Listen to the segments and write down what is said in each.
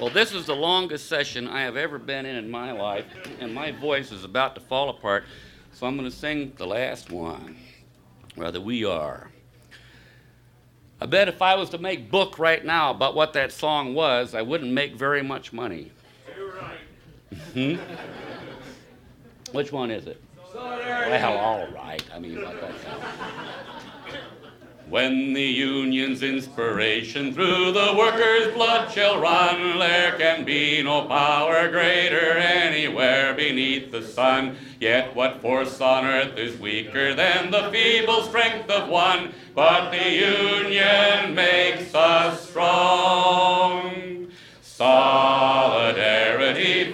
Well, this is the longest session I have ever been in my life, and my voice is about to fall apart, so I'm going to sing the last one. Rather, we are. I bet if I was to make book right now about what that song was, I wouldn't make very much money. You're right. Which one is it? Solidarity. Well, all right. I mean, what that sounds. When the Union's inspiration through the workers' blood shall run, there can be no power greater anywhere beneath the sun. Yet what force on earth is weaker than the feeble strength of one? But the Union makes us strong. Solidarity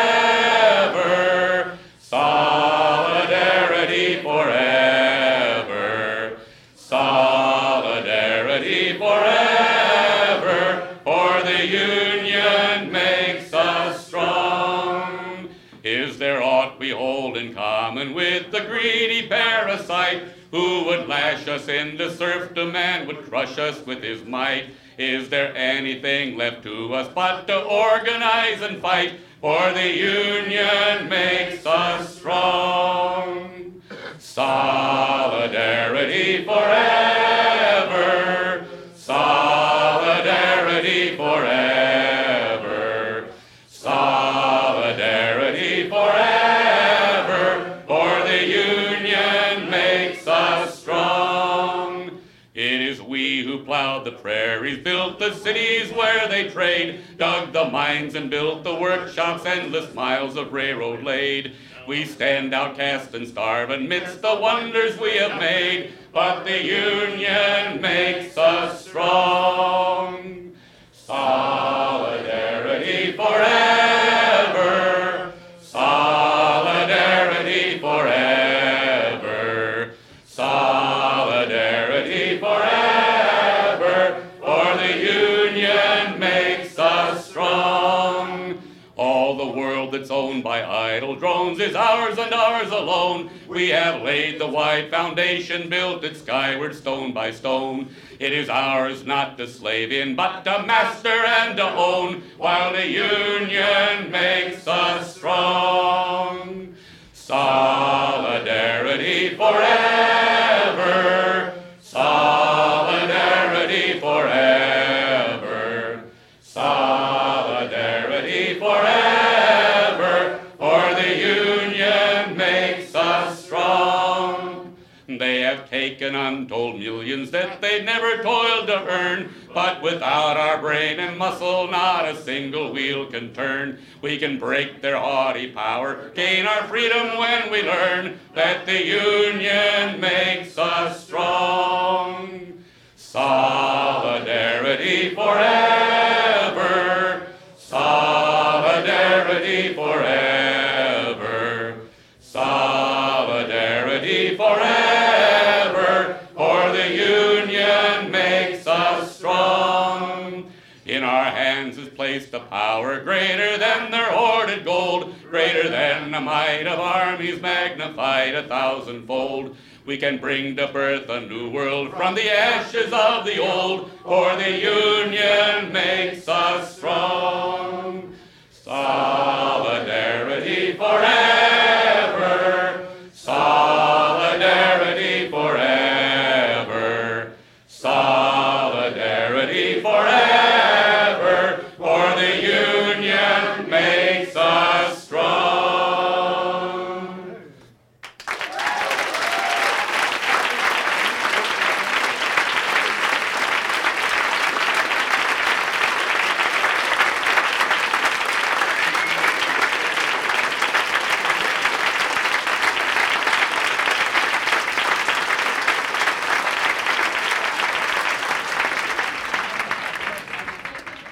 forever. Solidarity forever. Solidarity forever, for the Union makes us strong. Is there aught we hold in common with the greedy parasite who would lash us into serfdom and would crush us with his might? Is there anything left to us but to organize and fight? For the Union makes us strong. Solidarity forever. Solidarity forever. Solidarity forever. For the Union makes us strong. It is we who plowed the prairies, built the cities where they trade, dug the mines and built the workshops, endless miles of railroad laid. We stand outcast and starve amidst the wonders we have made, but the Union makes us strong. Solidarity forever. Solidarity forever. Solidarity forever, for the Union makes us strong. All the world that's owned by idle drones is ours and ours alone. We have laid the wide foundation, built it skyward stone by stone. It is ours not to slave in, but to master and to own, while the Union makes us strong. Solidarity forever. Solidarity forever. Solidarity forever. For the Union makes us strong. They have taken untold millions that they never toiled to earn, but without our brain and muscle, not a single wheel can turn. We can break their haughty power, gain our freedom when we learn that the Union makes us strong. Solidarity forever. Solidarity forever. Solidarity forever, for the Union makes us strong. In our hands is placed a power greater than their hoarded gold, greater than the might of armies magnified 1,000-fold. We can bring to birth a new world from the ashes of the old, for the Union makes us strong.